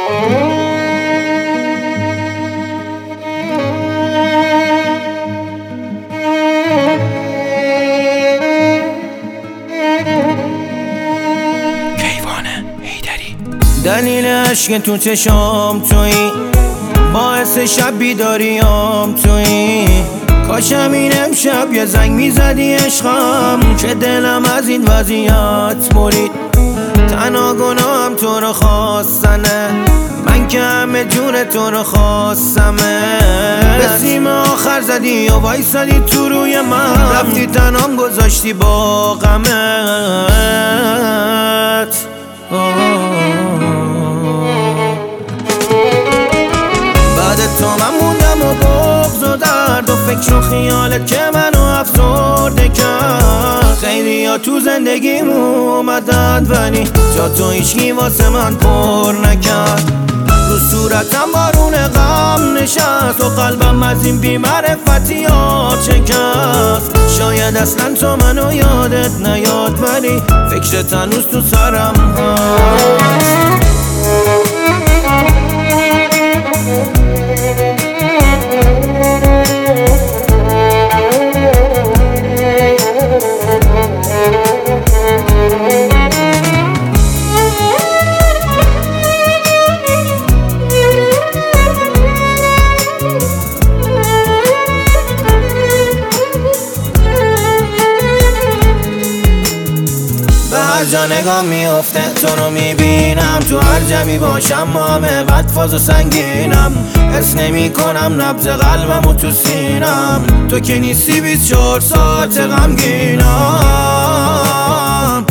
دلیل عشق تو چشام تویی، باعث شب بیداریام تویی. کاشم این امشب یه زنگ میزدی عشقم، که دلم از این وضعیت برید. تنها گناهم تو رو خواستنه، من که همه جون تو رو خواستمه. به سیم آخر زدی و وایسادی تو روی من، رفتی تنام گذاشتی با غمت. بعد تو من موندم و بغض و درد و فکر و خیالت که منو افسرده کرد. خیلی ها تو زندگیم اومدن ولی جا تو هیچکی واسه من پر نکرد. رو صورتم بارون غم نشست و قلبم از این بی‌معرفتی ها شکست. شاید اصلا تو منو یادت نیاد ولی فکرت هنوز تو سرم هست. هر جا نگاه میفته تو رو میبینم، تو هر جمعی باشم همه بدفاز و سنگینم. حس نمی کنم نبض قلبم و تو سینم، تو که نیستی 24 ساعت غمگینم.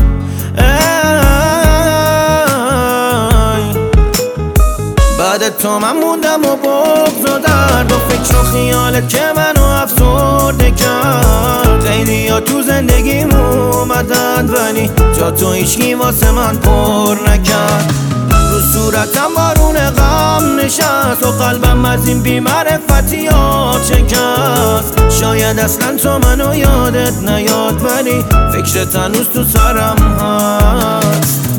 بعد تو من موندم و بغض و درد و فکر و خیالت که منو افسرده کرد. خیلی ها تو زندگیم اومدن ولی جا تو هیچکی واسه من پر نکرد. رو صورتم بارون غم نشست و قلبم از این بی‌معرفتی ها شکست. شاید اصلا تو منو یادت نیاد ولی فکرت هنوز تو سرم هست.